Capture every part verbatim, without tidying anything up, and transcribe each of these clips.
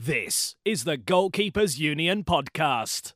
This is the Goalkeepers Union podcast.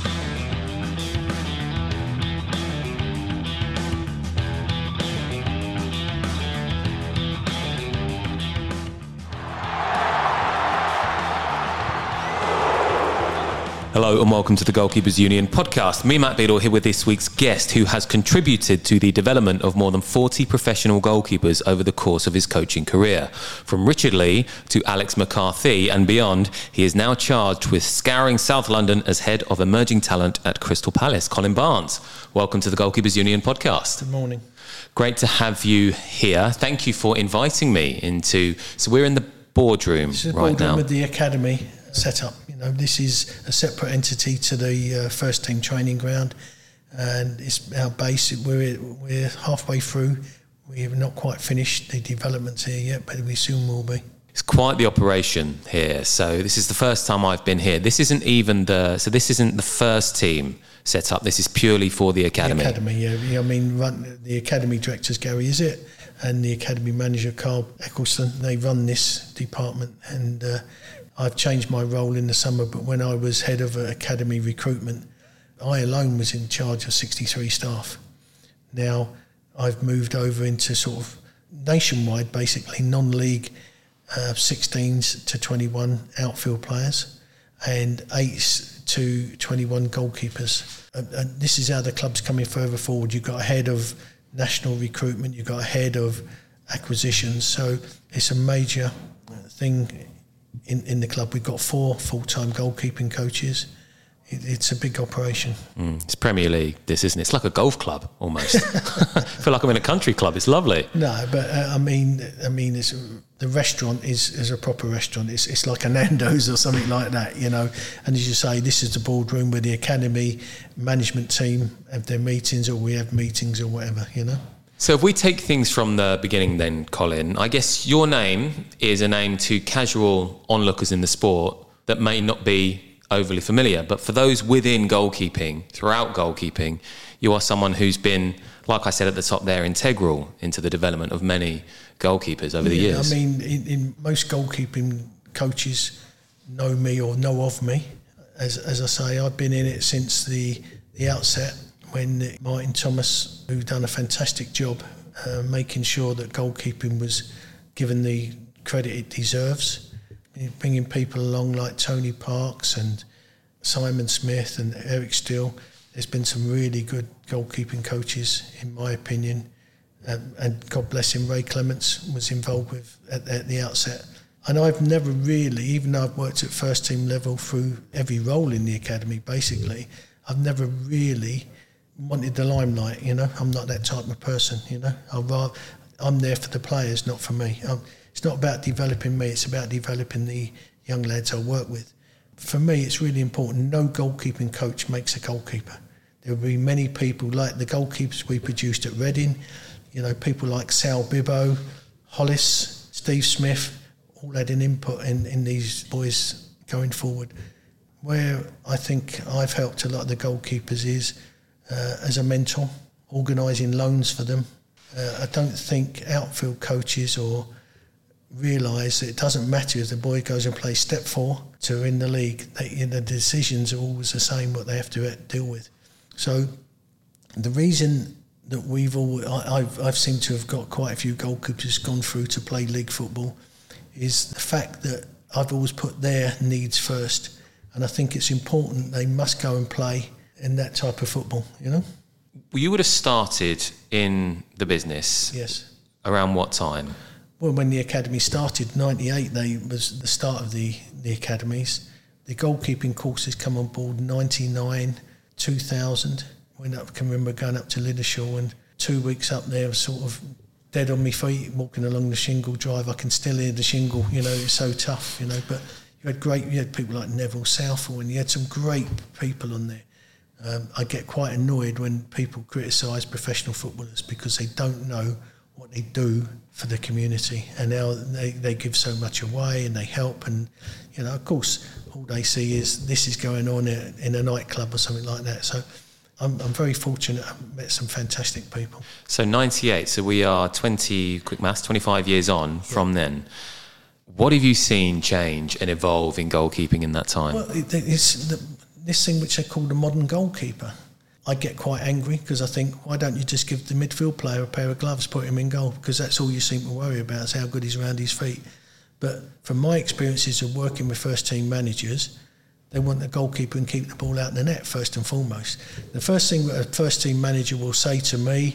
Hello and welcome to the Goalkeepers Union podcast. Me, Matt Beadle, here with this week's guest who has contributed to the development of more than forty professional goalkeepers over the course of his coaching career. From Richard Lee to Alex McCarthy and beyond, he is now charged with scouring South London as head of emerging talent at Crystal Palace. Colin Barnes, welcome to the Goalkeepers Union podcast. Good morning. Great to have you here. Thank you for inviting me into... So we're in the boardroom this is right boardroom now. With the academy set up. You know, this is a separate entity to the uh, first team training ground, and it's our base. We're we're halfway through. We have not quite finished the developments here yet, but we soon will be. It's quite the operation here. So this is the first time I've been here. This isn't even the so this isn't the first team set up. This is purely for the academy. The academy, yeah. yeah I mean, run, the academy director's Gary Izzett and the academy manager Carl Eccleston. They run this department, and uh, I've changed my role in the summer, but when I was head of academy recruitment, I alone was in charge of sixty-three staff. Now I've moved over into sort of nationwide, basically non-league uh, sixteens to twenty-one outfield players and eights to twenty-one goalkeepers. And, and this is how the club's coming further forward. You've got a head of national recruitment, you've got a head of acquisitions, so it's a major thing. In, in the club, we've got four full-time goalkeeping coaches. It, it's a big operation. Mm, it's Premier League, this, isn't it? It's like a golf club, almost. I feel like I'm in a country club. It's lovely. No, but uh, I mean, I mean, it's, the restaurant is, is a proper restaurant. It's it's like a Nando's or something like that, you know. And as you say, this is the boardroom where the academy management team have their meetings, or we have meetings, or whatever, you know. So if we take things from the beginning then, Colin, I guess your name is a name to casual onlookers in the sport that may not be overly familiar. But for those within goalkeeping, throughout goalkeeping, you are someone who's been, like I said at the top there, integral into the development of many goalkeepers over yeah, the years. I mean, in, in most goalkeeping coaches know me or know of me. As, as I say, I've been in it since the, the outset, when Martin Thomas, who done a fantastic job uh, making sure that goalkeeping was given the credit it deserves, bringing people along like Tony Parks and Simon Smith and Eric Steele. There's been some really good goalkeeping coaches, in my opinion, um, and God bless him, Ray Clements was involved with at, at the outset. And I've never really, even though I've worked at first team level through every role in the academy, basically, I've never really wanted the limelight, you know. I'm not that type of person, you know. I'd rather, I'm there for the players, not for me. Um, it's not about developing me, it's about developing the young lads I work with. For me, it's really important. No goalkeeping coach makes a goalkeeper. There will be many people like the goalkeepers we produced at Reading, you know, people like Sal Bibbo, Hollis, Steve Smith, all had an input in, in these boys going forward. Where I think I've helped a lot of the goalkeepers is Uh, as a mentor, organising loans for them. Uh, I don't think outfield coaches or realise that it doesn't matter if the boy goes and plays step four to in the league. They, you know, the decisions are always the same, what they have to deal with. So the reason that we've all, I, I've, I've seemed to have got quite a few goalkeepers gone through to play league football is the fact that I've always put their needs first, and I think it's important they must go and play in that type of football, you know. You would have started in the business. Yes. Around what time? Well, when the academy started, ninety-eight, they was the start of the, the academies. The goalkeeping courses come on board ninety-nine, two thousand. Went up, can remember going up to Liddeshaw, and two weeks up there, sort of dead on my feet, walking along the shingle drive. I can still hear the shingle, you know, it's so tough, you know. But you had great, you had people like Neville Southall, and you had some great people on there. Um, I get quite annoyed when people criticise professional footballers because they don't know what they do for the community, and now they, they give so much away and they help, and you know, of course, all they see is this is going on in a nightclub or something like that. So I'm, I'm very fortunate. I've met some fantastic people. So ninety-eight, so we are twenty, quick maths, twenty-five years on from yeah. then. What have you seen change and evolve in goalkeeping in that time? Well, it, it's the, this thing which they call the modern goalkeeper. I get quite angry because I think, why don't you just give the midfield player a pair of gloves, put him in goal? Because that's all you seem to worry about, is how good he's around his feet. But from my experiences of working with first team managers, they want the goalkeeper and keep the ball out in the net first and foremost. The first thing that a first team manager will say to me,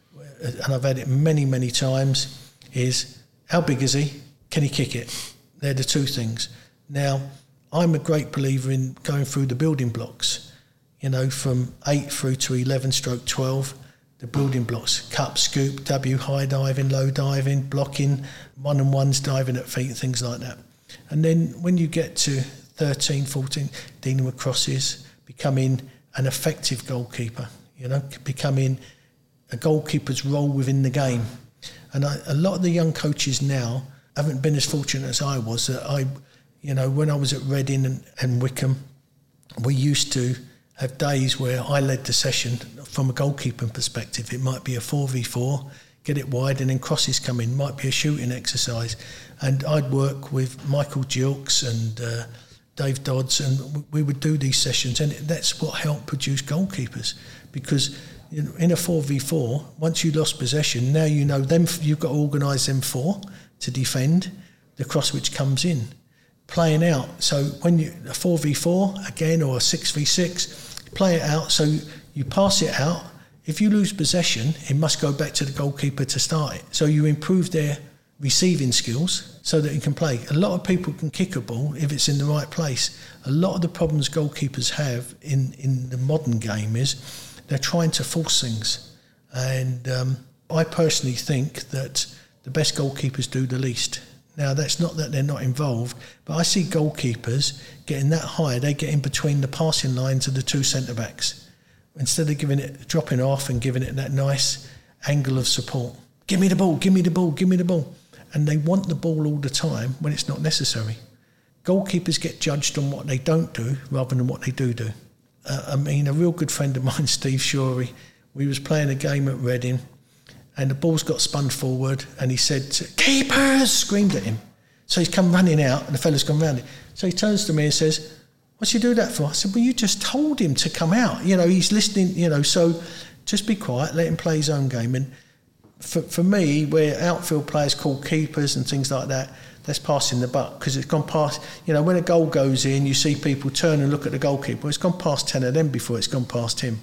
and I've had it many, many times, is, how big is he? Can he kick it? They're the two things. Now, I'm a great believer in going through the building blocks, you know, from eight through to eleven stroke twelve, the building blocks, cup, scoop, W, high diving, low diving, blocking, one and ones, diving at feet, things like that. And then when you get to thirteen, fourteen, dealing with crosses, becoming an effective goalkeeper, you know, becoming a goalkeeper's role within the game. And I, a lot of the young coaches now haven't been as fortunate as I was. That I, you know, when I was at Reading and, and Wickham, we used to have days where I led the session from a goalkeeping perspective. It might be a four v four, get it wide, and then crosses come in. Might be a shooting exercise. And I'd work with Michael Gilks and uh, Dave Dodds, and we would do these sessions. And that's what helped produce goalkeepers. Because in a four v four, once you lost possession, now you know them. You've got to organise them four to defend the cross which comes in, playing out. So when you a four v four again, or a six v six, play it out. So you pass it out. If you lose possession, it must go back to the goalkeeper to start it. So you improve their receiving skills so that you can play. A lot of people can kick a ball if it's in the right place. A lot of the problems goalkeepers have in, in the modern game is they're trying to force things. And um, I personally think that the best goalkeepers do the least. Now, that's not that they're not involved, but I see goalkeepers getting that high, they get in between the passing lines of the two centre-backs. Instead of giving it, dropping off and giving it that nice angle of support. Give me the ball, give me the ball, give me the ball. And they want the ball all the time when it's not necessary. Goalkeepers get judged on what they don't do rather than what they do do. Uh, I mean, a real good friend of mine, Steve Shorey, we was playing a game at Reading, and the ball's got spun forward, and he said, "Keepers!" screamed at him. So he's come running out, and the fella's gone round it. So he turns to me and says, "What's he do that for?" I said, "Well, you just told him to come out. You know, he's listening, you know, so just be quiet, let him play his own game." And for, for me, where outfield players call keepers and things like that, that's passing the buck, because it's gone past, you know, when a goal goes in, you see people turn and look at the goalkeeper. It's gone past ten of them before it's gone past him.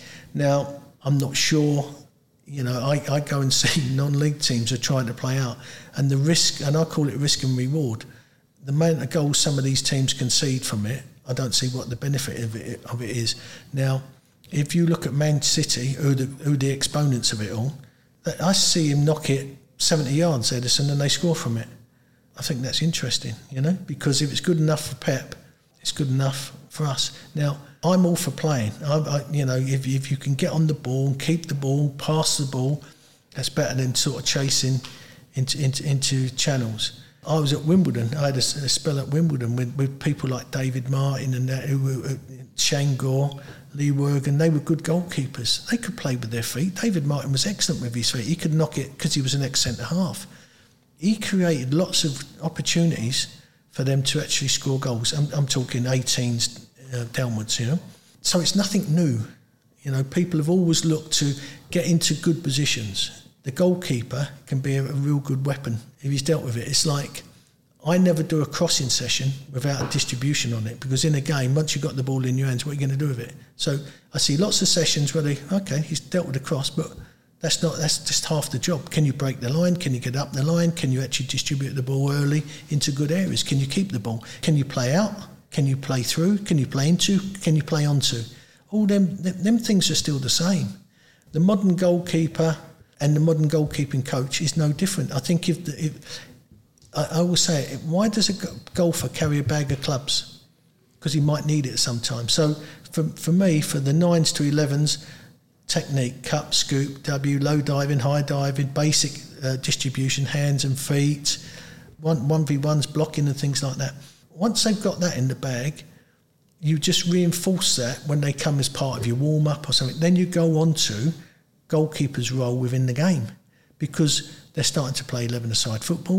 Now, I'm not sure, you know, I, I go and see non-league teams are trying to play out, and the risk, and I call it risk and reward, the amount of goals some of these teams concede from it, I don't see what the benefit of it, of it is. Now, if you look at Man City, who the, who the exponents of it all, I see him knock it seventy yards, Edison, and they score from it. I think that's interesting, you know, because if it's good enough for Pep, it's good enough for us. Now, I'm all for playing. I, I, you know, if, if you can get on the ball and keep the ball, pass the ball, that's better than sort of chasing into into, into channels. I was at Wimbledon. I had a, a spell at Wimbledon with, with people like David Martin and that, who were uh, Shane Gore, Lee Wergen. They were good goalkeepers. They could play with their feet. David Martin was excellent with his feet. He could knock it because he was an ex-centre half. He created lots of opportunities for them to actually score goals. I'm, I'm talking eighteens uh, downwards, you know. So it's nothing new. You know, people have always looked to get into good positions. The goalkeeper can be a, a real good weapon if he's dealt with it. It's like, I never do a crossing session without a distribution on it, because in a game, once you've got the ball in your hands, what are you going to do with it? So I see lots of sessions where they, okay, he's dealt with the cross, but That's not. That's just half the job. Can you break the line? Can you get up the line? Can you actually distribute the ball early into good areas? Can you keep the ball? Can you play out? Can you play through? Can you play into? Can you play onto? All them, them, them things are still the same. The modern goalkeeper and the modern goalkeeping coach is no different. I think if, the, if I, I will say it, why does a golfer carry a bag of clubs? Because he might need it sometime. So for for me, for the nines to elevens, technique, cup, scoop, W, low diving, high diving, basic uh, distribution, hands and feet, one, one v ones, blocking and things like that. Once they've got that in the bag, you just reinforce that when they come as part of your warm-up or something. Then you go on to goalkeeper's role within the game, because they're starting to play eleven-a-side football.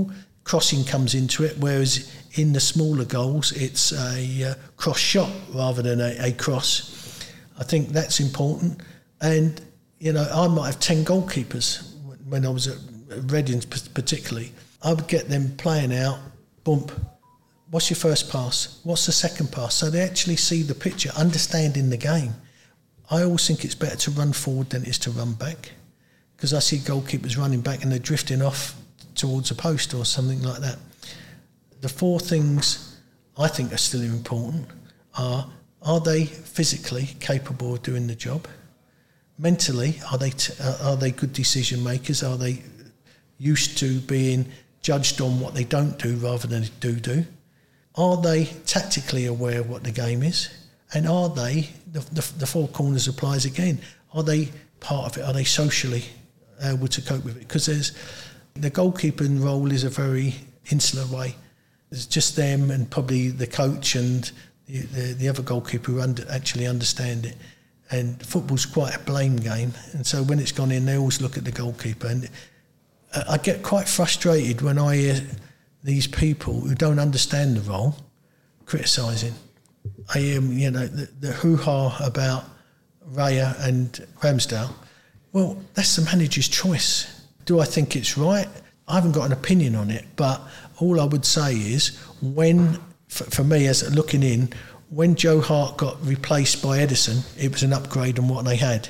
crossing comes into it, whereas in the smaller goals, it's a uh, cross shot rather than a, a cross. I think that's important. And, you know, I might have ten goalkeepers when I was at Reading particularly. I would get them playing out, bump, what's your first pass? What's the second pass? So they actually see the picture, understanding the game. I always think it's better to run forward than it is to run back, because I see goalkeepers running back and they're drifting off towards a post or something like that. The four things I think are still important are, are they physically capable of doing the job? Mentally, are they t- are they good decision makers? Are they used to being judged on what they don't do rather than do do? Are they tactically aware of what the game is? And are they, the, the, the four corners applies again, are they part of it? Are they socially able to cope with it? Because there's, the goalkeeping role is a very insular way. It's just them and probably the coach and the, the, the other goalkeeper who under, actually understand it. And football's quite a blame game. And so when it's gone in, they always look at the goalkeeper. And I get quite frustrated when I hear these people who don't understand the role criticising. I hear, you know, the, the hoo-ha about Raya and Ramsdale. Well, that's the manager's choice. Do I think it's right? I haven't got an opinion on it, but all I would say is when, for, for me as looking in, when Joe Hart got replaced by Edison, it was an upgrade on what they had.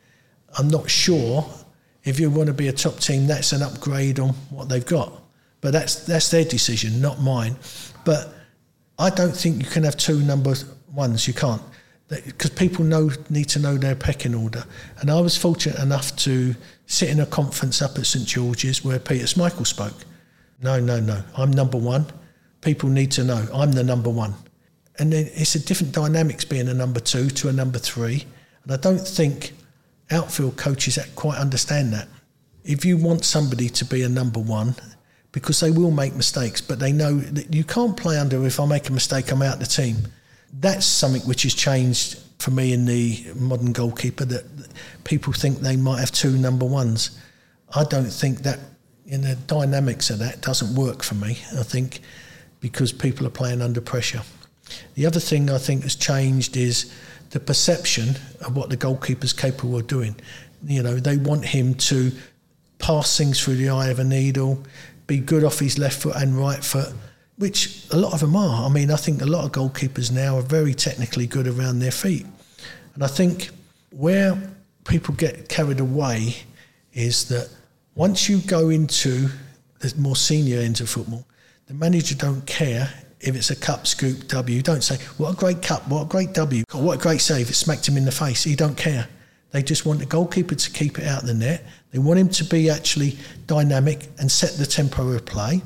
I'm not sure if you want to be a top team, that's an upgrade on what they've got. But that's that's their decision, not mine. But I don't think you can have two number ones. You can't, because people know need to know their pecking order. And I was fortunate enough to sit in a conference up at St George's where Peter Schmeichel spoke. No, no, no. I'm number one. People need to know I'm the number one. And then it's a different dynamics being a number two to a number three. And I don't think outfield coaches quite understand that. If you want somebody to be a number one, because they will make mistakes, but they know that you can't play under, if I make a mistake, I'm out the team. That's something which has changed for me in the modern goalkeeper, that people think they might have two number ones. I don't think that, in the dynamics of that, doesn't work for me, I think, because people are playing under pressure. The other thing I think has changed is the perception of what the goalkeeper's capable of doing. You know, they want him to pass things through the eye of a needle, be good off his left foot and right foot, which a lot of them are. I mean, I think a lot of goalkeepers now are very technically good around their feet. And I think where people get carried away is that once you go into the more senior ends of football, the manager don't care if it's a cup, scoop, W. Don't say, what a great cup, what a great W, or what a great save, it smacked him in the face. He don't care. They just want the goalkeeper to keep it out of the net. They want him to be actually dynamic and set the tempo of play.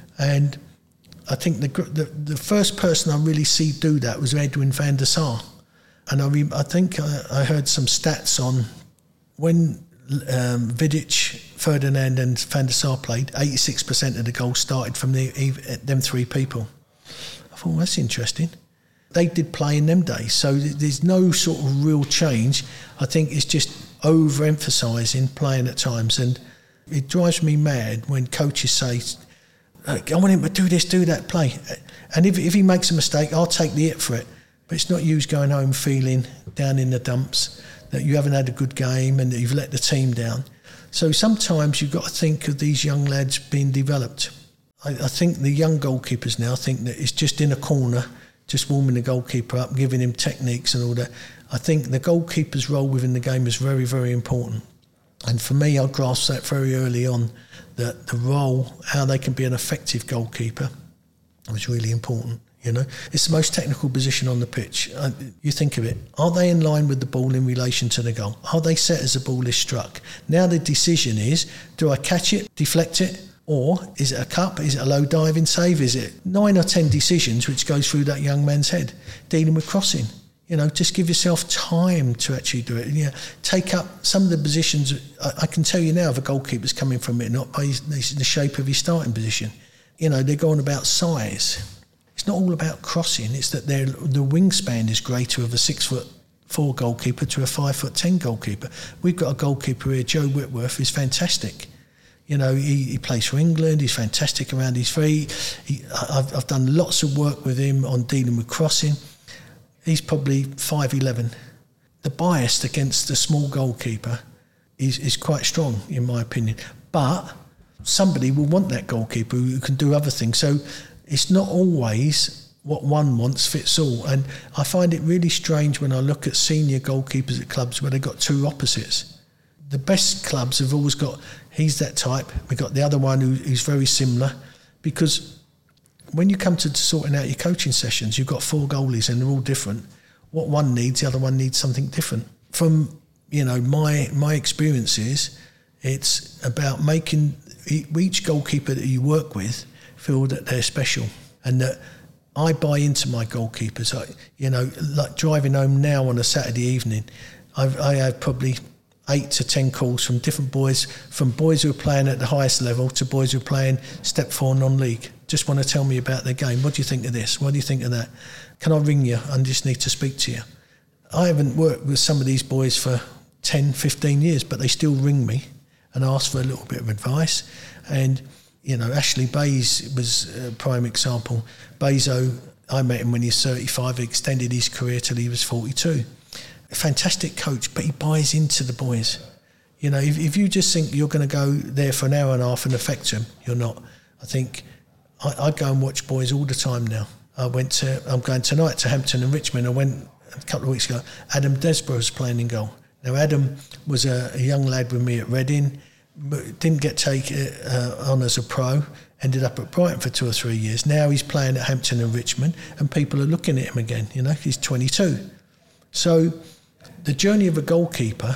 And I think the the, the first person I really see do that was Edwin van der Sar. And I, re, I think I, I heard some stats on when um, Vidic, Ferdinand and van der Sar played, eighty-six percent of the goals started from the, them three people. I thought, well, that's interesting. They did play in them days, so there's no sort of real change. I think it's just overemphasising playing at times, and it drives me mad when coaches say, I want him to do this, do that, play. And if, if he makes a mistake, I'll take the hit for it. But it's not you going home feeling down in the dumps, that you haven't had a good game and that you've let the team down. So sometimes you've got to think of these young lads being developed. I, I think the young goalkeepers now think that it's just in a corner, just warming the goalkeeper up, giving him techniques and all that. I think the goalkeeper's role within the game is very, very important. And for me, I grasped that very early on, that the role, how they can be an effective goalkeeper, was really important. You know, it's the most technical position on the pitch. Uh, you think of it. Are they in line with the ball in relation to the goal? Are they set as the ball is struck? Now the decision is, do I catch it, deflect it, or is it a cup? Is it a low diving save? Is it nine or ten decisions which goes through that young man's head? Dealing with crossing. You know, just give yourself time to actually do it. You know, take up some of the positions. I, I can tell you now if a goalkeeper's coming from it, not by his, the shape of his starting position. You know, they're going about size. It's not all about crossing. It's that the wingspan is greater of a six foot four goalkeeper to a five foot ten goalkeeper. We've got a goalkeeper here, Joe Whitworth, who's fantastic. You know, he, he plays for England. He's fantastic around his feet. He, I've, I've done lots of work with him on dealing with crossing. He's probably five eleven. The bias against the small goalkeeper is, is quite strong, in my opinion. But somebody will want that goalkeeper who can do other things. So it's not always what one wants fits all. And I find it really strange when I look at senior goalkeepers at clubs where they've got two opposites. The best clubs have always got, he's that type. We've got the other one who, who's very similar. Because when you come to sorting out your coaching sessions, you've got four goalies and they're all different. What one needs, the other one needs something different. From, you know, my my experiences, it's about making each goalkeeper that you work with feel that they're special and that I buy into my goalkeepers. I, you know, like driving home now on a Saturday evening, I've, I have probably eight to ten calls from different boys, from boys who are playing at the highest level to boys who are playing step four non-league. Just want to tell me about their game. What do you think of this? What do you think of that? Can I ring you? I just need to speak to you. I haven't worked with some of these boys for ten, fifteen years, but they still ring me and ask for a little bit of advice. And, you know, Ashley Bays was a prime example. Bazo, I met him when he was thirty-five, he extended his career till he was forty-two. A fantastic coach, but he buys into the boys. You know, if, if you just think you're going to go there for an hour and a half and affect them, you're not. I think I, I go and watch boys all the time now. I went to, I'm going tonight to Hampton and Richmond. I went a couple of weeks ago. Adam Desborough was playing in goal. Now, Adam was a, a young lad with me at Reading, didn't get taken uh, on as a pro, ended up at Brighton for two or three years. Now he's playing at Hampton and Richmond, and people are looking at him again. You know, he's twenty-two. So the journey of a goalkeeper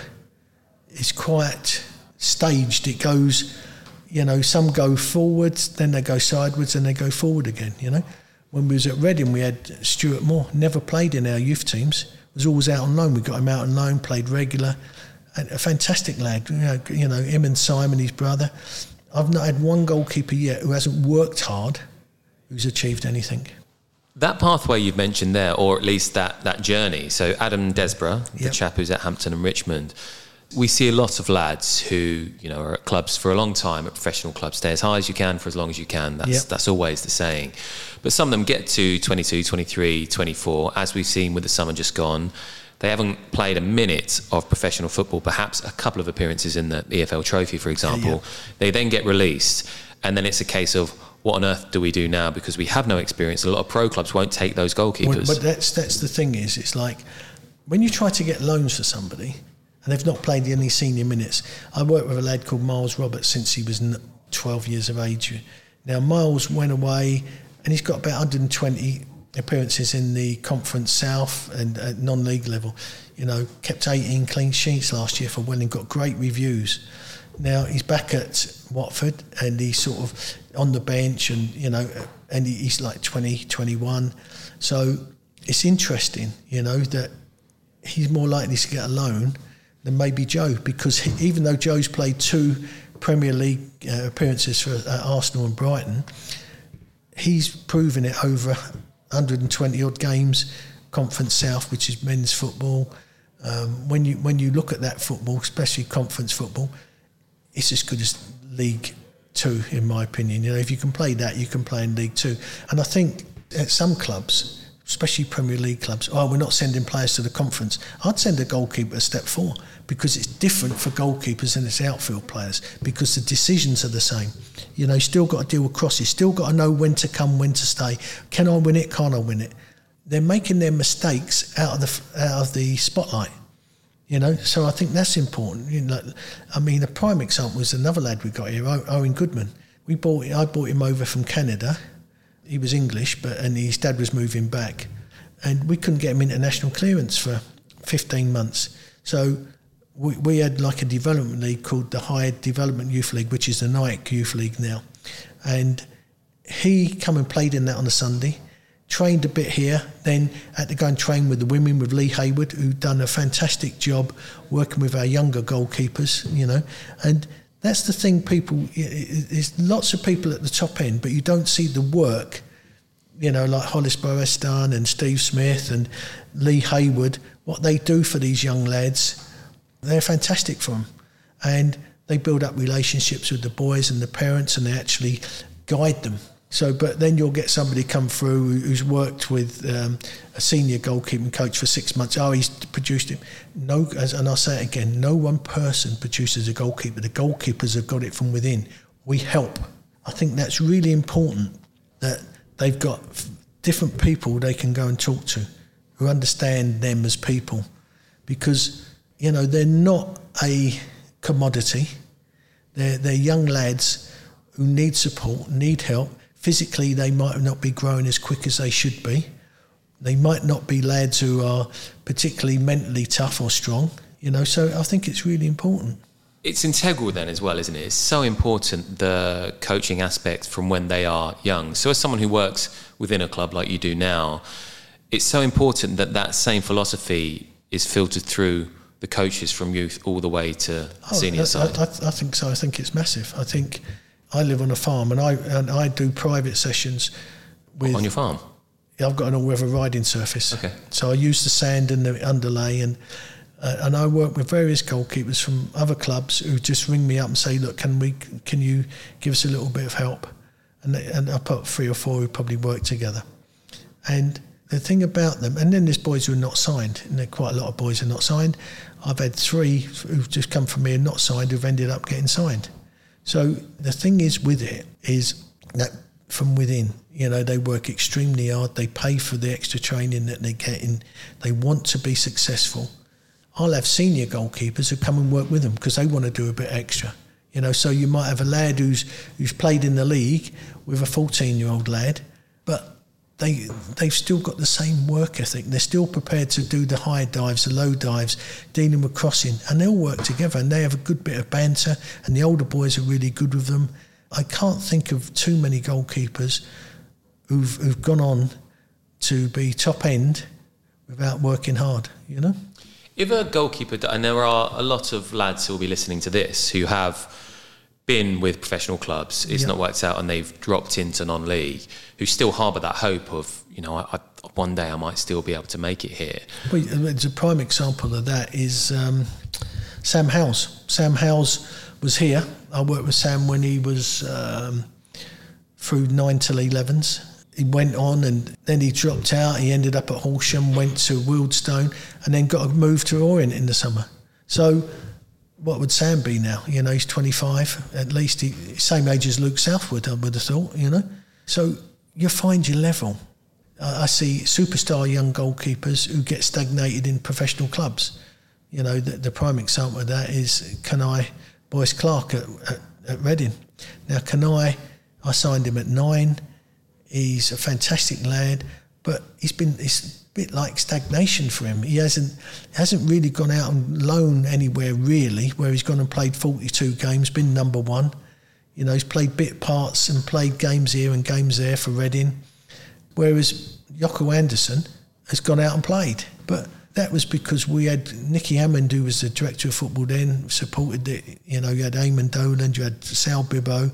is quite staged. It goes, you know, some go forwards, then they go sideways, and they go forward again, you know. When we was at Reading, we had Stuart Moore, never played in our youth teams, was always out on loan. We got him out on loan, played regular, and a fantastic lad, you know, you know, him and Simon, his brother. I've not had one goalkeeper yet who hasn't worked hard, who's achieved anything. That pathway you've mentioned there, or at least that, that journey, so Adam Desborough, the Yep. chap who's at Hampton and Richmond, we see a lot of lads who, you know, are at clubs for a long time, at professional clubs, stay as high as you can for as long as you can. That's Yep. that's always the saying. But some of them get to twenty-two, twenty-three, twenty-four, as we've seen with the summer just gone. They haven't played a minute of professional football, perhaps a couple of appearances in the E F L Trophy, for example. Yeah, yeah. They then get released, and then it's a case of, what on earth do we do now? Because we have no experience. A lot of pro clubs won't take those goalkeepers. Well, but that's that's the thing is, it's like when you try to get loans for somebody and they've not played any senior minutes. I worked with a lad called Miles Roberts since he was twelve years of age. Now Miles went away and he's got about one hundred twenty appearances in the Conference South and at non-league level. You know, kept eighteen clean sheets last year for Welling, got great reviews. Now he's back at Watford and he's sort of on the bench and, you know, and he's like twenty, twenty-one. So it's interesting, you know, that he's more likely to get a loan than maybe Joe, because he, even though Joe's played two Premier League uh, appearances for uh, Arsenal and Brighton, he's proven it over one hundred twenty odd games, Conference South, which is men's football. Um, when you when you look at that football, especially conference football, it's as good as League Two, in my opinion. You know, if you can play that, you can play in League Two. And I think at some clubs, especially Premier League clubs, oh, we're not sending players to the conference. I'd send a goalkeeper to step four, because it's different for goalkeepers than it's outfield players, because the decisions are the same. You know, you still got to deal with crosses, still got to know when to come, when to stay. Can I win it? Can't I win it? They're making their mistakes out of the out of the spotlight. You know, so I think that's important. You know, I mean, a prime example is another lad we got here, Owen Goodman. We bought, I brought him over from Canada. He was English, but and his dad was moving back, and we couldn't get him international clearance for fifteen months. So we, we had like a development league called the Higher Development Youth League, which is the Nike Youth League now, and he come and played in that on a Sunday. Trained a bit here, then had to go and train with the women, with Lee Hayward, who'd done a fantastic job working with our younger goalkeepers, you know. And that's the thing, people, there's lots of people at the top end, but you don't see the work, you know, like Hollis Borestan and Steve Smith and Lee Hayward, what they do for these young lads. They're fantastic for them. And they build up relationships with the boys and the parents, and they actually guide them. So, but then you'll get somebody come through who's worked with um, a senior goalkeeping coach for six months. Oh, he's produced him. No, as, and I'll say it again, no one person produces a goalkeeper. The goalkeepers have got it from within. We help. I think that's really important, that they've got different people they can go and talk to who understand them as people, because, you know, they're not a commodity. They're, they're young lads who need support, need help. Physically, they might not be growing as quick as they should be. They might not be lads who are particularly mentally tough or strong, you know, so I think it's really important. It's integral then as well, isn't it? It's so important, the coaching aspect from when they are young. So as someone who works within a club like you do now, it's so important that that same philosophy is filtered through the coaches from youth all the way to oh, senior I, side. I, I think so. I think it's massive. I think I live on a farm, and I and I do private sessions with... On your farm? I've got an all-weather riding surface. Okay. So I use the sand and the underlay, and uh, and I work with various goalkeepers from other clubs who just ring me up and say, look, can we can you give us a little bit of help? And they, and I put three or four who probably work together. And the thing about them, and then there's boys who are not signed, and there are quite a lot of boys who are not signed. I've had three who've just come from me and not signed who've ended up getting signed. So the thing is with it is that from within, you know, they work extremely hard. They pay for the extra training that they get in. They want to be successful. I'll have senior goalkeepers who come and work with them because they want to do a bit extra. You know, so you might have a lad who's who's played in the league with a fourteen-year-old lad, but they they've still got the same work ethic. They're still prepared to do the high dives, the low dives, dealing with crossing, and they'll work together and they have a good bit of banter, and the older boys are really good with them. I can't think of too many goalkeepers who've who've gone on to be top end without working hard, you know? If a goalkeeper, and there are a lot of lads who will be listening to this who have been with professional clubs, it's yeah. not worked out and they've dropped into non-league, who still harbour that hope of, you know, I, I, one day I might still be able to make it here. Well, it's a prime example of that is um, Sam Howes. Sam Howes was here. I worked with Sam when he was um, through nine till elevens. He went on and then he dropped out. He ended up at Horsham, went to Wealdstone, and then got a move to Orient in the summer. So what would Sam be now? You know, he's twenty-five, at least. He, same age as Luke Southwood, I would have thought, you know. So you find your level. I, I see superstar young goalkeepers who get stagnated in professional clubs. You know, the, the prime example of that is Kanai Boyce Clark at, at, at Reading. Now, Kanai, I signed him at nine. He's a fantastic lad, but he's been it's a bit like stagnation for him. He hasn't hasn't really gone out on loan anywhere really, where he's gone and played forty-two games, been number one. You know, he's played bit parts and played games here and games there for Reading. Whereas Yoko Anderson has gone out and played. But that was because we had Nicky Hammond, who was the director of football then, supported it. You know, you had Eamon Dolan, you had Sal Bibbo.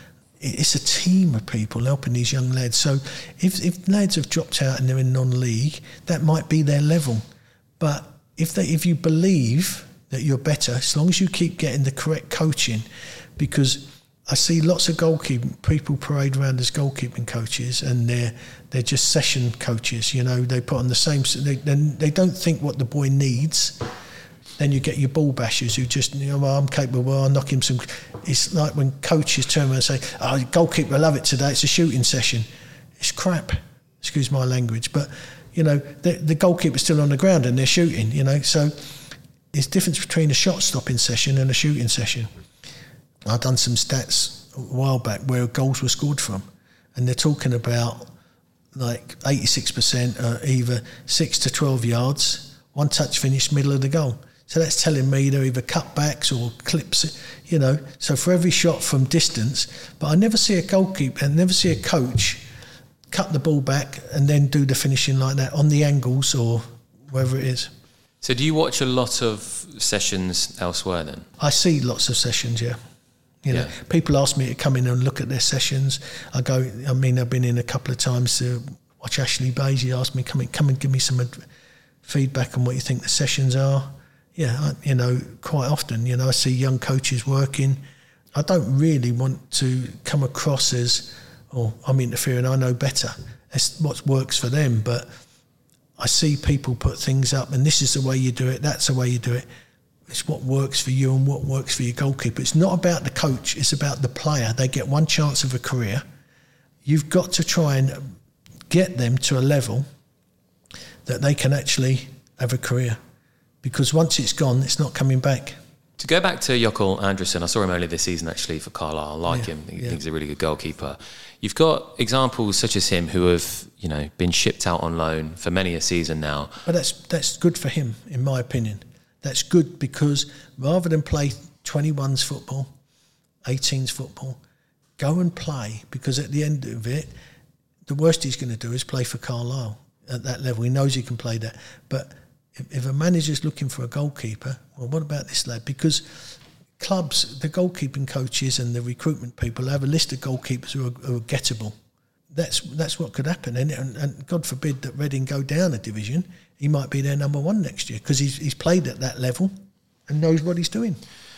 It's a team of people helping these young lads. So if, if lads have dropped out and they're in non-league, that might be their level. But if they, if you believe that you're better, as long as you keep getting the correct coaching, because I see lots of goalkeeping people parade around as goalkeeping coaches, and they're they're just session coaches. You know, they put on the same. They they don't think what the boy needs. Then you get your ball bashers who just, you know, well, I'm capable, well, I'll knock him some... It's like when coaches turn around and say, oh, goalkeeper, I love it today, it's a shooting session. It's crap, excuse my language, but, you know, the, the goalkeeper's still on the ground and they're shooting, you know, so there's a difference between a shot-stopping session and a shooting session. I've done some stats a while back where goals were scored from, and they're talking about, like, eighty-six percent are either six to twelve yards, one touch finish, middle of the goal. So that's telling me they're either cutbacks or clips, you know. So for every shot from distance, but I never see a goalkeeper, I never see a coach cut the ball back and then do the finishing like that on the angles or wherever it is. So do you watch a lot of sessions elsewhere then? I see lots of sessions, yeah. You know, yeah. People ask me to come in and look at their sessions. I go, I mean, I've been in a couple of times to watch Ashley Bays. He asked me, come in, come and give me some ad- feedback on what you think the sessions are. yeah, I, you know, quite often, you know, I see young coaches working. I don't really want to come across as, oh, I'm interfering, I know better. That's what works for them. But I see people put things up, and this is the way you do it, that's the way you do it. It's what works for you and what works for your goalkeeper. It's not about the coach, it's about the player. They get one chance of a career. You've got to try and get them to a level that they can actually have a career. Because once it's gone, it's not coming back. To go back to Jökull Andresen, I saw him earlier this season actually for Carlisle. I like yeah, him. I yeah. think he's a really good goalkeeper. You've got examples such as him who have, you know, been shipped out on loan for many a season now. But that's that's good for him, in my opinion. That's good because rather than play twenty-ones football, eighteens football, go and play, because at the end of it, the worst he's going to do is play for Carlisle at that level. He knows he can play that. But if, if a manager's looking for a goalkeeper, well, what about this lad? Because clubs, the goalkeeping coaches and the recruitment people have a list of goalkeepers who are, who are gettable. That's that's what could happen. And, and, and God forbid that Reading go down a division, he might be their number one next year because he's, he's played at that level and knows what he's doing.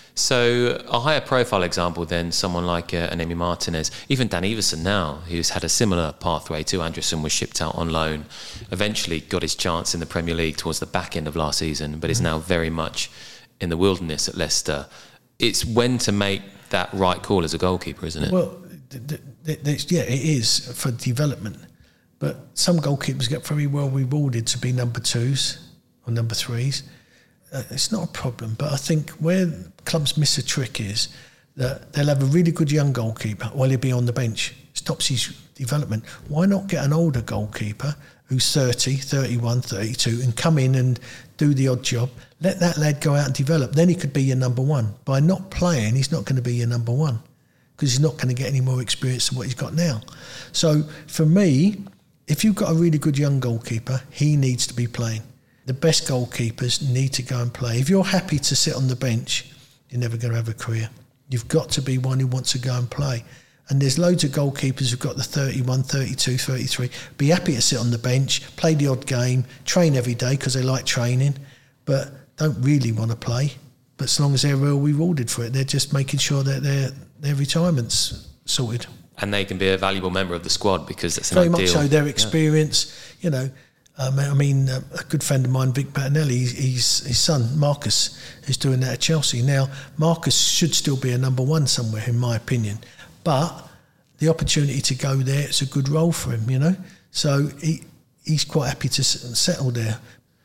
So a higher profile example than someone like uh, an Emi Martinez, even Dan Everson now, who's had a similar pathway to Andresen, was shipped out on loan, eventually got his chance in the Premier League towards the back end of last season, but is now very much in the wilderness at Leicester. It's when to make that right call as a goalkeeper, isn't it? Well, th- th- th- yeah, it is for development. But some goalkeepers get very well rewarded to be number twos or number threes. Uh, it's not a problem, but I think where clubs miss a trick is that they'll have a really good young goalkeeper while he'll be on the bench. Stops his development. Why not get an older goalkeeper who's thirty, thirty-one, thirty-two and come in and do the odd job? Let that lad go out and develop. Then he could be your number one. By not playing, he's not going to be your number one because he's not going to get any more experience than what he's got now. So for me, if you've got a really good young goalkeeper, he needs to be playing. The best goalkeepers need to go and play. If you're happy to sit on the bench, you're never going to have a career. You've got to be one who wants to go and play. And there's loads of goalkeepers who've got the thirty-one, thirty-two, thirty-three. Be happy to sit on the bench, play the odd game, train every day because they like training, but don't really want to play. But as long as they're well rewarded for it, they're just making sure that their their retirement's sorted. And they can be a valuable member of the squad because that's an Very ideal. much so. Their experience, yeah. you know. Um, I mean, uh, a good friend of mine, Vic Bettinelli, he's, he's, his son, Marcus, is doing that at Chelsea. Now, Marcus should still be a number one somewhere, in my opinion. But the opportunity to go there, it's a good role for him, you know. So he he's quite happy to s- settle there.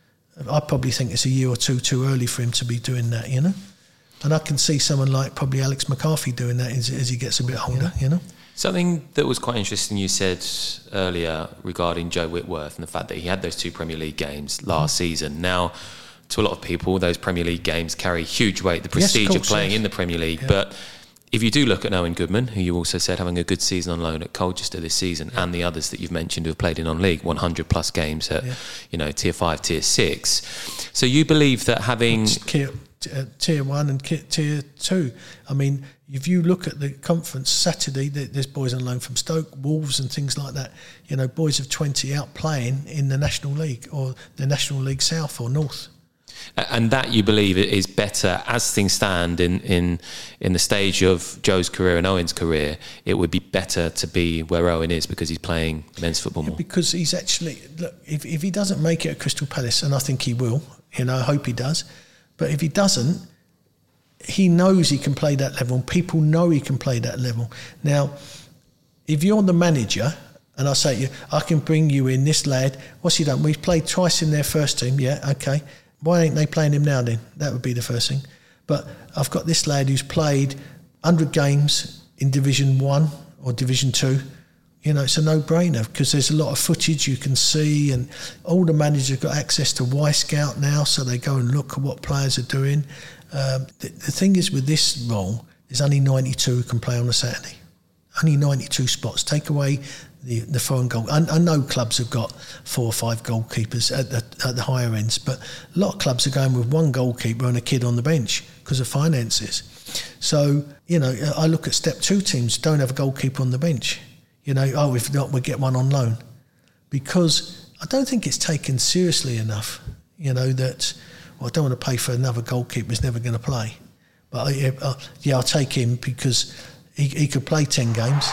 I probably think it's a year or two too early for him to be doing that, you know. And I can see someone like probably Alex McCarthy doing that as, as he gets a bit older, you know. Something that was quite interesting you said earlier regarding Joe Whitworth and the fact that he had those two Premier League games last mm-hmm. season. Now, to a lot of people, those Premier League games carry huge weight, the prestige yes, of, course, of playing yes. in the Premier League. Yeah. But if you do look at Owen Goodman, who you also said having a good season on loan at Colchester this season, yeah. and the others that you've mentioned who have played in non-league, one hundred plus games at yeah. you know tier five, tier six. So you believe that having... Tier, tier one and tier two. I mean, if you look at the conference Saturday, there's boys on loan from Stoke, Wolves and things like that. You know, boys of twenty out playing in the National League or the National League South or North. And that you believe is better as things stand in, in in the stage of Joe's career and Owen's career. It would be better to be where Owen is because he's playing men's football more. Yeah, because he's actually, look, if, if he doesn't make it at Crystal Palace, and I think he will, you know, I hope he does. But if he doesn't, he knows he can play that level and people know he can play that level. Now, if you're the manager and I say to you, I can bring you in this lad, what's he done? We've played twice in their first team, yeah, okay. Why ain't they playing him now then? That would be the first thing. But I've got this lad who's played one hundred games in Division one or Division two. You know, it's a no-brainer because there's a lot of footage you can see and all the managers have got access to Y-Scout now, so they go and look at what players are doing. Um, the, the thing is with this role, there's only ninety-two who can play on a Saturday. Only ninety-two spots. Take away the, the foreign goal. I, I know clubs have got four or five goalkeepers at the, at the higher ends, but a lot of clubs are going with one goalkeeper and a kid on the bench because of finances. So, you know, I look at step two teams, don't have a goalkeeper on the bench. You know, oh, if not, we'll get one on loan. Because I don't think it's taken seriously enough, you know, that well, I don't want to pay for another goalkeeper who's never going to play. But I, uh, yeah, I'll take him because he, he could play ten games.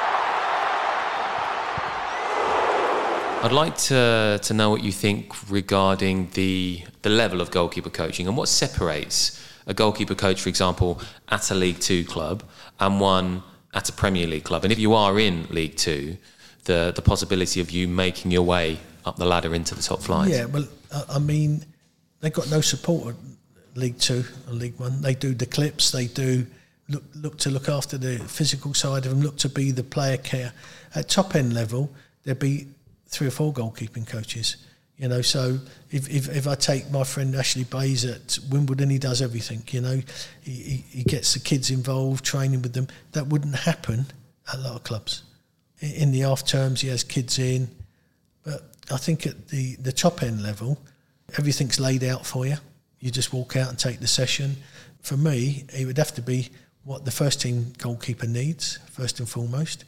I'd like to to know what you think regarding the the level of goalkeeper coaching and what separates a goalkeeper coach, for example, at a League Two club and one at a Premier League club. And if you are in League Two, the the possibility of you making your way up the ladder into the top flight. Yeah, well, I mean, they've got no support at League Two or League One. They do the clips, they do look look to look after the physical side of them, look to be the player care. At top end level, there'd be three or four goalkeeping coaches, you know. So if if, if I take my friend Ashley Bays at Wimbledon, he does everything, you know. He, he he gets the kids involved, training with them. That wouldn't happen at a lot of clubs. In the half terms, he has kids in, but I think at the, the top end level, everything's laid out for you. You just walk out and take the session. For me, it would have to be what the first team goalkeeper needs, first and foremost.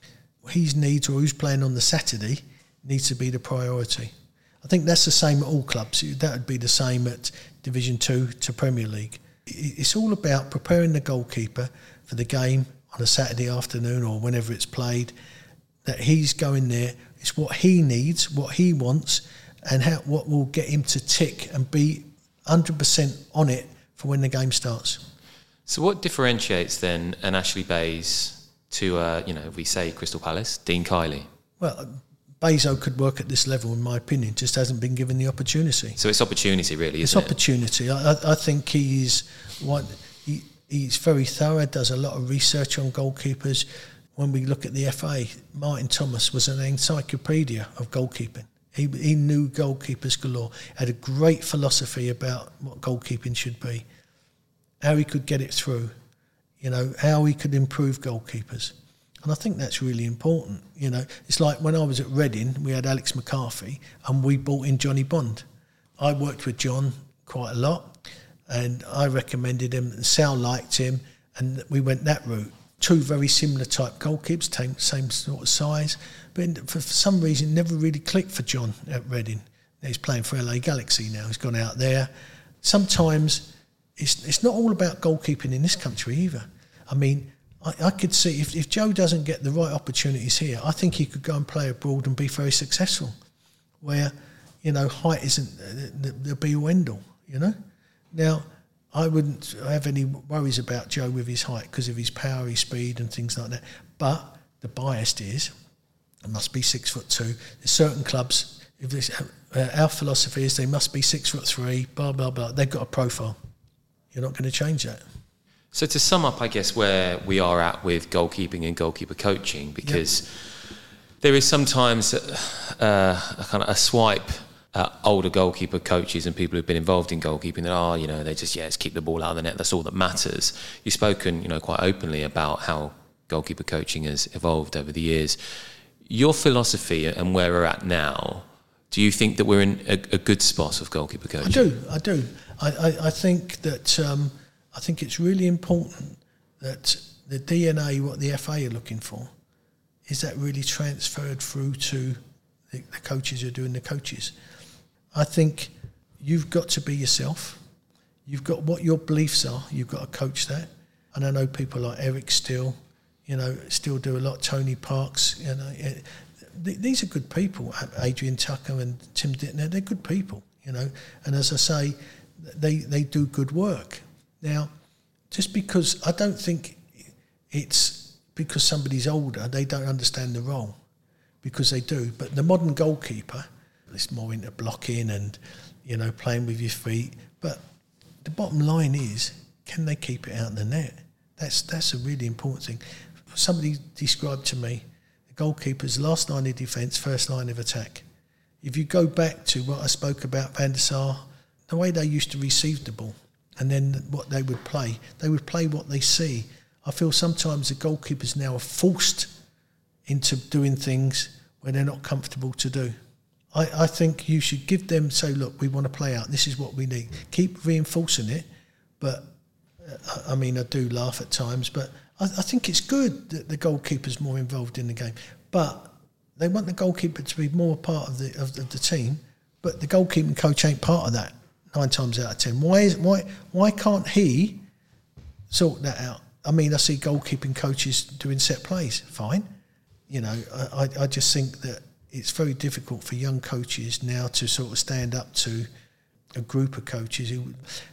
His needs, or who's playing on the Saturday, needs to be the priority. I think that's the same at all clubs. That would be the same at Division Two to Premier League. It's all about preparing the goalkeeper for the game on a Saturday afternoon or whenever it's played, that he's going there. It's what he needs, what he wants, and how what will get him to tick and be one hundred percent on it for when the game starts. So what differentiates then an Ashley Bays to, uh, you know, if we say Crystal Palace, Dean Kiely? Well, Bezo could work at this level, in my opinion, just hasn't been given the opportunity. So it's opportunity, really, isn't it's it? It's opportunity. I, I, I think he's what he, he's very thorough, does a lot of research on goalkeepers. When we look at the F A, Martin Thomas was an encyclopedia of goalkeeping. He, he knew goalkeepers galore, had a great philosophy about what goalkeeping should be, how he could get it through, you know, how he could improve goalkeepers. And I think that's really important. You know, it's like when I was at Reading, we had Alex McCarthy and we brought in Johnny Bond. I worked with John quite a lot and I recommended him, and Sal liked him, and we went that route. Two very similar type goalkeepers, same, same sort of size, but for, for some reason it never really clicked for John at Reading. He's playing for L A Galaxy now, he's gone out there. Sometimes it's it's not all about goalkeeping in this country either. I mean, I, I could see if, if Joe doesn't get the right opportunities here, I think he could go and play abroad and be very successful, where, you know, height isn't the, the be-all end-all, you know. Now, I wouldn't have any worries about Joe with his height because of his power, his speed and things like that. But the bias is, it must be six foot two. There's certain clubs, if this, uh, our philosophy is they must be six foot three, blah, blah, blah. They've got a profile. You're not going to change that. So to sum up, I guess, where we are at with goalkeeping and goalkeeper coaching, because yep. there is sometimes uh, a kind of a swipe at older goalkeeper coaches and people who've been involved in goalkeeping that are, you know, they just, yeah, let's keep the ball out of the net. That's all that matters. You've spoken, you know, quite openly about how goalkeeper coaching has evolved over the years. Your philosophy and where we're at now, do you think that we're in a, a good spot of goalkeeper coaching? I do, I do. I, I, I think that um, I think it's really important that the D N A, what the F A are looking for, is that really transferred through to the, the coaches who are doing the coaches. I think you've got to be yourself. You've got what your beliefs are. You've got to coach that. And I know people like Eric Still, you know, still do a lot. Tony Parks, you know, it, th- these are good people. Adrian Tucker and Tim Dittner, they're good people, you know. And as I say, they they do good work. Now, just because I don't think it's because somebody's older, they don't understand the role, because they do. But the modern goalkeeper, it's more into blocking and, you know, playing with your feet. But the bottom line is, can they keep it out in the net? That's that's a really important thing. Somebody described to me the goalkeeper's last line of defence, first line of attack. If you go back to what I spoke about, Van der Sar, the way they used to receive the ball and then what they would play, they would play what they see. I feel sometimes the goalkeepers now are forced into doing things where they're not comfortable to do. I, I think you should give them, say, look, we want to play out, this is what we need. Keep reinforcing it, but, uh, I mean, I do laugh at times, but I, I think it's good that the goalkeeper's more involved in the game. But they want the goalkeeper to be more part of the of the, the team, but the goalkeeping coach ain't part of that. nine times out of ten. Why is why why can't he sort that out? I mean, I see goalkeeping coaches doing set plays. Fine, you know. I I just think that it's very difficult for young coaches now to sort of stand up to a group of coaches who.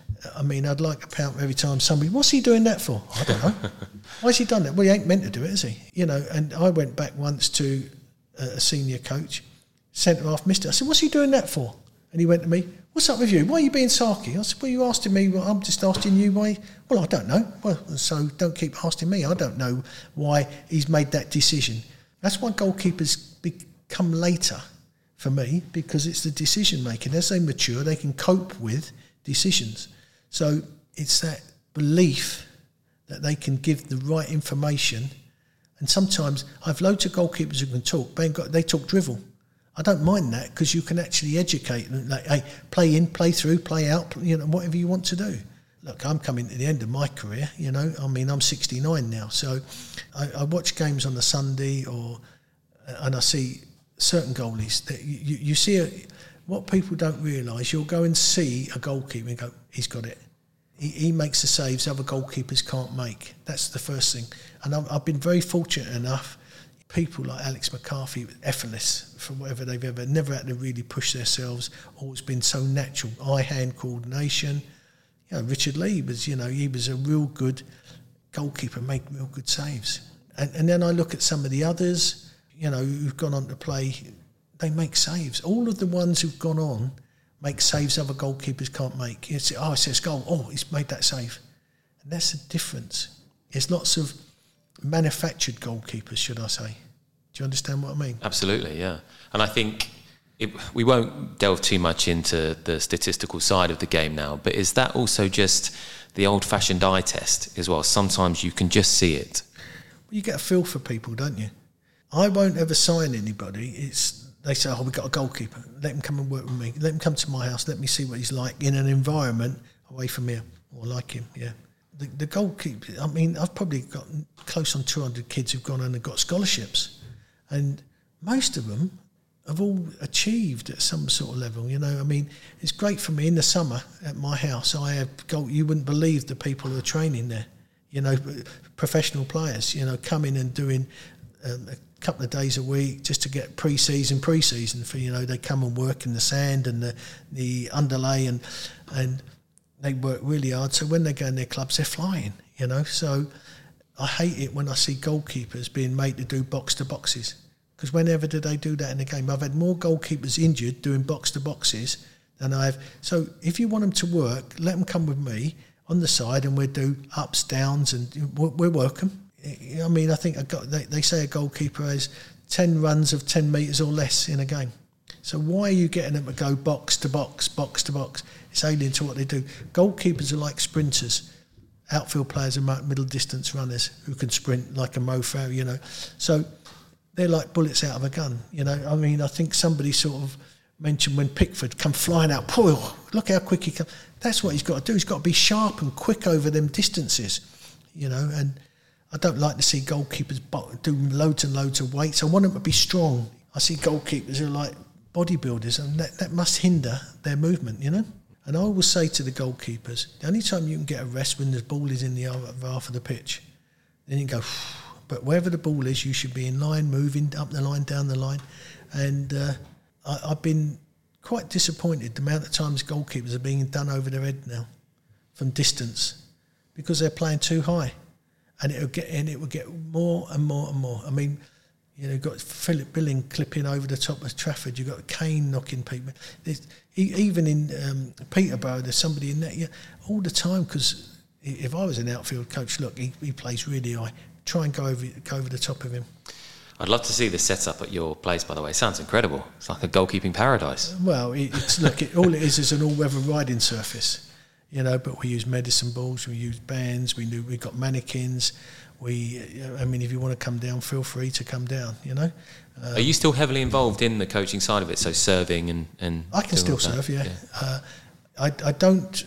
I mean, I'd like a pound every time somebody. What's he doing that for? I don't know. Why's he done that? Well, he ain't meant to do it, is he? You know. And I went back once to a senior coach, centre half, missed it. I said, "What's he doing that for?" And he went to me, "What's up with you? Why are you being sarky?" I said, "Well, you asking me. Well, I'm just asking you why." Well, I don't know. Well, so don't keep asking me. I don't know why he's made that decision. That's why goalkeepers become later for me, because it's the decision making. As they mature, they can cope with decisions. So it's that belief that they can give the right information. And sometimes I have loads of goalkeepers who can talk, but they talk drivel. I don't mind that, because you can actually educate them. Like, hey, play in, play through, play out, you know, whatever you want to do. Look, I'm coming to the end of my career, you know. I mean, I'm sixty-nine now, so I, I watch games on a Sunday, or and I see certain goalies that you, you, you see a, what people don't realise. You'll go and see a goalkeeper and go, he's got it. He, he makes the saves other goalkeepers can't make. That's the first thing. And I've, I've been very fortunate enough. People like Alex McCarthy, effortless for whatever they've ever, never had to really push themselves, always been so natural, eye-hand coordination. You know, Richard Lee was, you know, he was a real good goalkeeper, make real good saves. And, and then I look at some of the others, you know, who've gone on to play, they make saves. All of the ones who've gone on make saves other goalkeepers can't make. You say, oh, it says goal, oh, he's made that save. And that's the difference. There's lots of manufactured goalkeepers, should I say. Do you understand what I mean? Absolutely, yeah. And I think it, we won't delve too much into the statistical side of the game now, but is that also just the old-fashioned eye test as well? Sometimes you can just see it. Well, you get a feel for people, don't you? I won't ever sign anybody. It's they say, oh, we've got a goalkeeper. Let him come and work with me. Let him come to my house. Let me see what he's like in an environment away from here. Or like him, yeah. The, the goalkeeper, I mean, I've probably got close on two hundred kids who've gone on and got scholarships. And most of them have all achieved at some sort of level, you know. I mean, it's great for me in the summer at my house. I have goal, you wouldn't believe the people who are training there, you know, professional players, you know, coming and doing um, a couple of days a week just to get pre-season, pre-season for, you know, they come and work in the sand and the, the underlay and and they work really hard. So when they go in their clubs, they're flying, you know. So I hate it when I see goalkeepers being made to do box-to-boxes, because whenever do they do that in a game? I've had more goalkeepers injured doing box-to-boxes than I've... So if you want them to work, let them come with me on the side and we'll do ups, downs, and we'll work them. I mean, I think a go- they, they say a goalkeeper has ten runs of ten metres or less in a game. So why are you getting them to go box to box, box to box? It's alien to what they do. Goalkeepers are like sprinters. Outfield players are middle distance runners who can sprint like a Mo Farah, you know. So they're like bullets out of a gun, you know. I mean, I think somebody sort of mentioned when Pickford come flying out, oh, look how quick he comes. That's what he's got to do. He's got to be sharp and quick over them distances, you know. And I don't like to see goalkeepers do loads and loads of weights. I want them to be strong. I see goalkeepers who are like bodybuilders, and that, that must hinder their movement, you know. And I always say to the goalkeepers, the only time you can get a rest when the ball is in the other half of the pitch. Then you go, but wherever the ball is, you should be in line, moving up the line, down the line. And uh, I, I've been quite disappointed the amount of times goalkeepers are being done over their head now from distance because they're playing too high. And it will get and it will get more and more and more. I mean, you know, you've got Philip Billing clipping over the top of Trafford. You've got Kane knocking people. There's, even in um, Peterborough, there's somebody in there yeah, all the time. Because if I was an outfield coach, look, he, he plays really high. Try and go over go over the top of him. I'd love to see the setup at your place, by the way. It sounds incredible. It's like a goalkeeping paradise. Well, it, it's look, it, all it is is an all-weather riding surface. You know, but we use medicine balls, we use bands, we do, we've got mannequins. We, I mean, if you want to come down, feel free to come down, you know. Um, Are you still heavily involved in the coaching side of it, so serving and... and I can still serve, yeah. yeah. Uh, I, I don't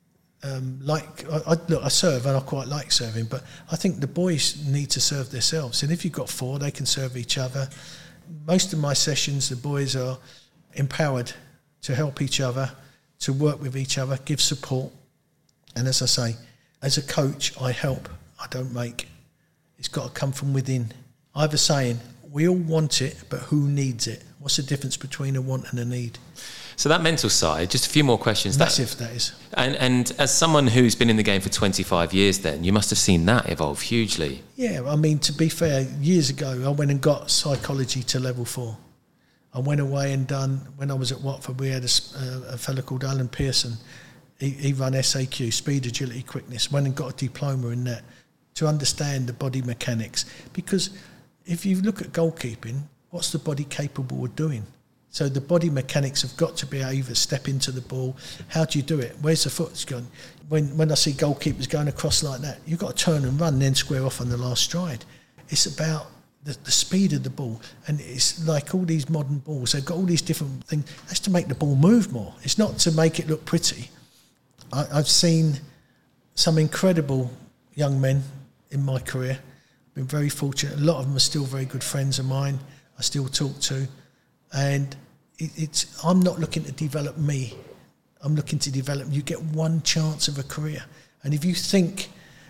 um, like... I, I, look, I serve and I quite like serving, but I think the boys need to serve themselves. And if you've got four, they can serve each other. Most of my sessions, the boys are empowered to help each other, to work with each other, give support. And as I say, as a coach, I help, I don't make. It's got to come from within. I have a saying, we all want it, but who needs it? What's the difference between a want and a need? So that mental side, just a few more questions. Massive, that, that is. And, and as someone who's been in the game for twenty-five years then, you must have seen that evolve hugely. Yeah, I mean, to be fair, years ago, I went and got psychology to level four. I went away and done, when I was at Watford, we had a, a fellow called Alan Pearson. He, he ran S A Q, speed, agility, quickness, went and got a diploma in that to understand the body mechanics. Because if you look at goalkeeping, what's the body capable of doing? So the body mechanics have got to be able to step into the ball. How do you do it? Where's the foot going? When when I see goalkeepers going across like that, you've got to turn and run, then square off on the last stride. It's about the, the speed of the ball. And it's like all these modern balls, they've got all these different things. That's to make the ball move more. It's not to make it look pretty. I, I've seen some incredible young men in my career. Been very fortunate. A lot of them are still very good friends of mine. I still talk to. And it, it's I'm not looking to develop me. I'm looking to develop. You get one chance of a career, and if you think,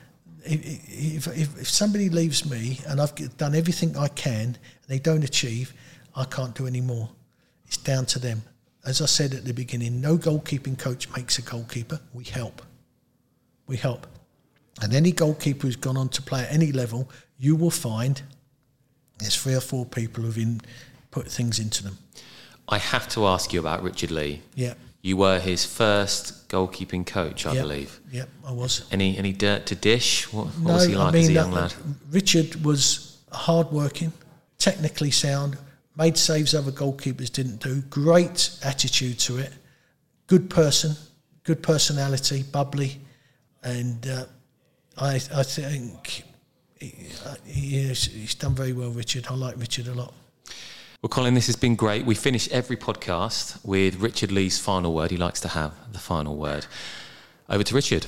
if if, if somebody leaves me and I've done everything I can and they don't achieve, I can't do any more. It's down to them. As I said at the beginning, no goalkeeping coach makes a goalkeeper. We help. We help. And any goalkeeper who's gone on to play at any level, you will find there's three or four people who've in, put things into them. I have to ask you about Richard Lee. Yeah. You were his first goalkeeping coach, I yep. believe. Yep, I was. Any any dirt to dish? What, what no, was he like I mean, as a young uh, lad? Richard was hard-working, technically sound, made saves other goalkeepers didn't do, great attitude to it, good person, good personality, bubbly, and uh, I I think he, uh, he is, he's done very well, Richard. I like Richard a lot. Well, Colin, this has been great. We finish every podcast with Richard Lee's final word. He likes to have the final word. Over to Richard.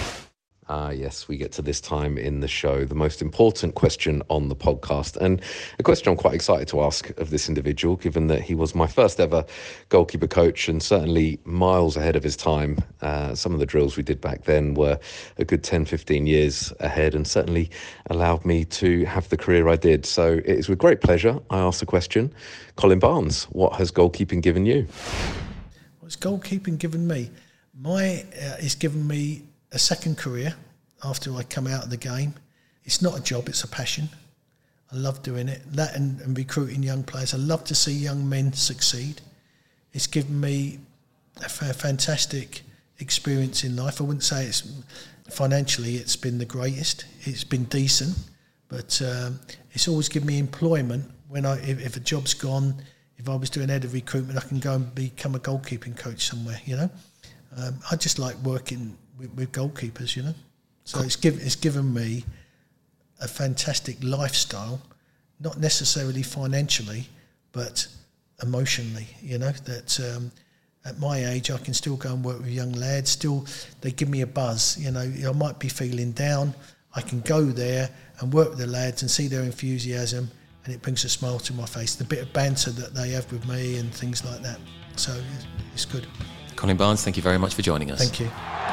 Ah, yes, we get to this time in the show, the most important question on the podcast, and a question I'm quite excited to ask of this individual, given that he was my first ever goalkeeper coach and certainly miles ahead of his time. Uh, some of the drills we did back then were a good ten, fifteen years ahead and certainly allowed me to have the career I did. So it is with great pleasure I ask the question, Colin Barnes, what has goalkeeping given you? What's goalkeeping given me? My, uh, it's given me a second career after I come out of the game. It's not a job, it's a passion. I love doing it. That and, and recruiting young players. I love to see young men succeed. It's given me a f- fantastic experience in life. I wouldn't say it's financially it's been the greatest. It's been decent, but um, it's always given me employment. When I if, if a job's gone, if I was doing head of recruitment, I can go and become a goalkeeping coach somewhere, you know. Um, I just like working with, with goalkeepers, you know. So it's given it's given me a fantastic lifestyle, not necessarily financially, but emotionally. You know that um, at my age I can still go and work with young lads. Still, they give me a buzz. You know, I might be feeling down. I can go there and work with the lads and see their enthusiasm, and it brings a smile to my face. The bit of banter that they have with me and things like that. So it's good. Colin Barnes, thank you very much for joining us. Thank you.